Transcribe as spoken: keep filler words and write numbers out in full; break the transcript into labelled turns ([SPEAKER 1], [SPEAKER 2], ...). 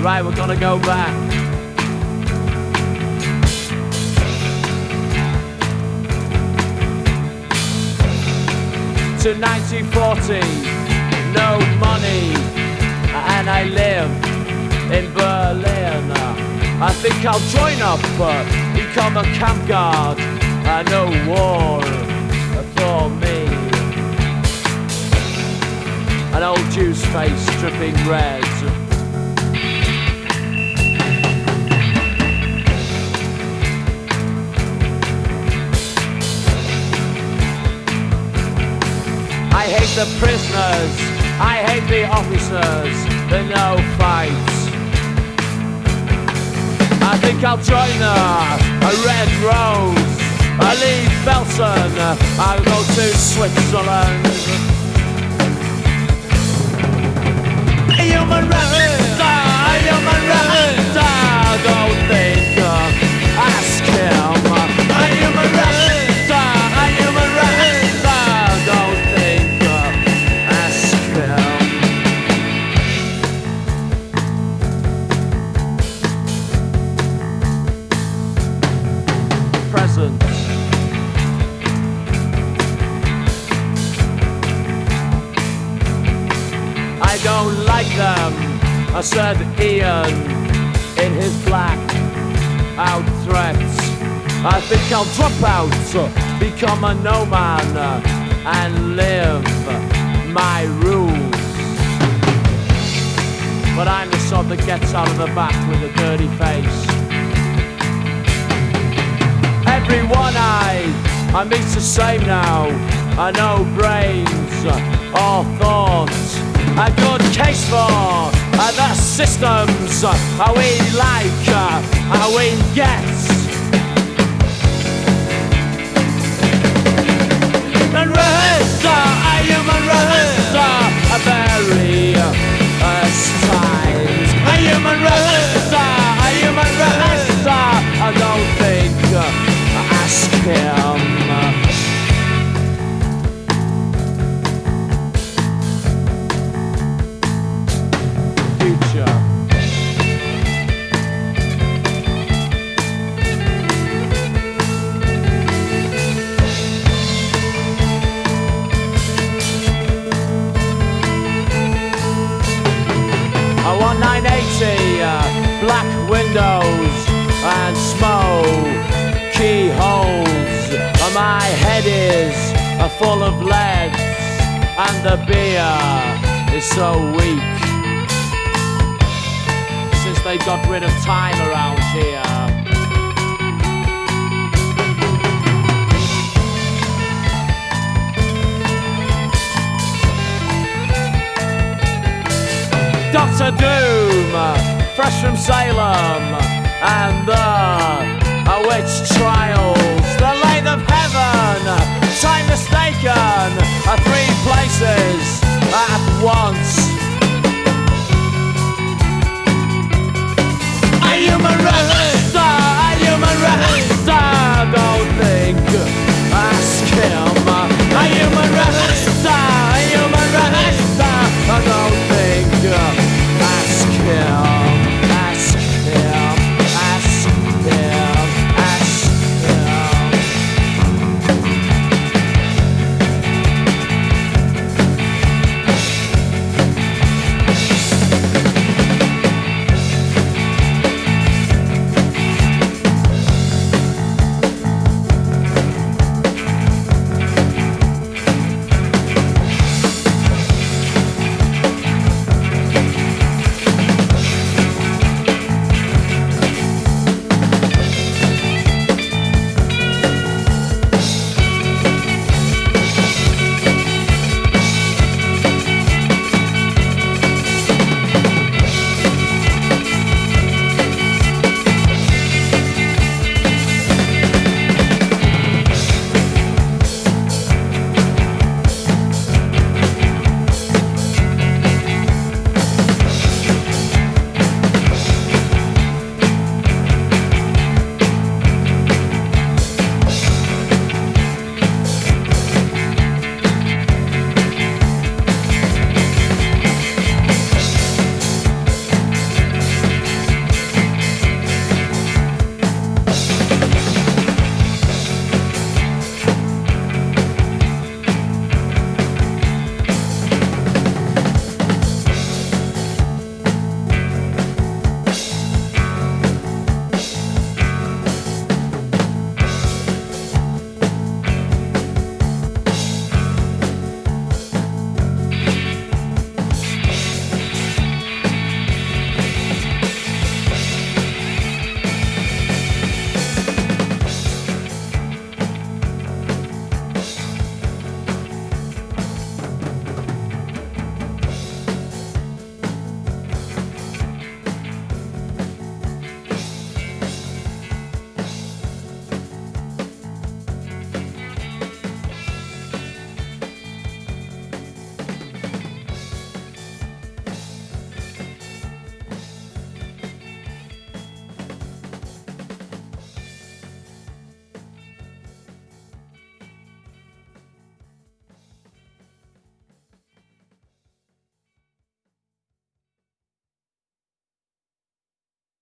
[SPEAKER 1] Right, we're gonna go back. To nineteen forty, no money, and I live in Berlin. I think I'll join up, become a camp guard. Uh, no war for me. An old Jew's face dripping red. I hate the prisoners, I hate the officers, the no fights. I think I'll join a, a red rose, I leave Belton, I'll go to Switzerland. A human right, a human right, don't think, ask him. A human right, a human right, don't think. Present. I don't like them, I said Ian in his black out threats. I think I'll drop out, become a no man, and live my rules. But I'm the sod that gets out of the back with a dirty face. Everyone I, I meet's the same now. I know brains or thoughts. A good case for uh, the systems. How we like, uh, how we get. And rest, uh, a human rest, uh, a very uh, times. A human rest, uh, a human rest, uh, I don't think. Uh, Ask him. Future. I want nine eighty, uh, black windows and smoke. Keyholes, my head is uh, full of lead, and the beer is so weak. Since they got rid of time around here. Doctor Doom, fresh from Salem, and the a witch trials.